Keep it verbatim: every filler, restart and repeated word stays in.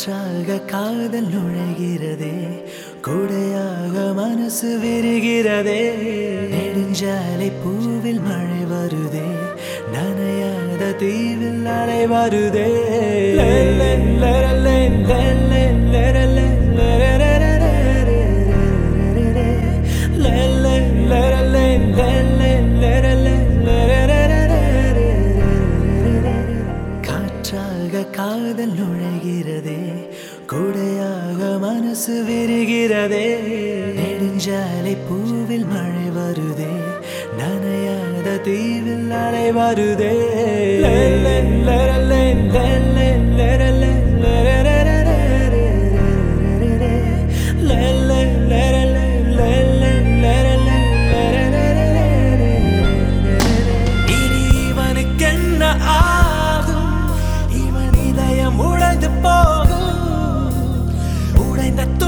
காற்றாக காதல் நுழைகிறதே, கொடையாக மனசு விரிகிறதே. நெடுஞ்சாலை பூவில் மழை வருதே, நனையாத தீவில் அலை வருதே. காற்றாக காதல் நுழைகிறதே, கொடையாக மனசு விரிகிறதே. நெடுஞ்சாலை பூவில் மழை வருதே, நனையாத தீவில் அலை வருதே. இனி இவனுக்கென்ன ஆகும், இவன் இதயம் உடைந்து போகும். உடைந்த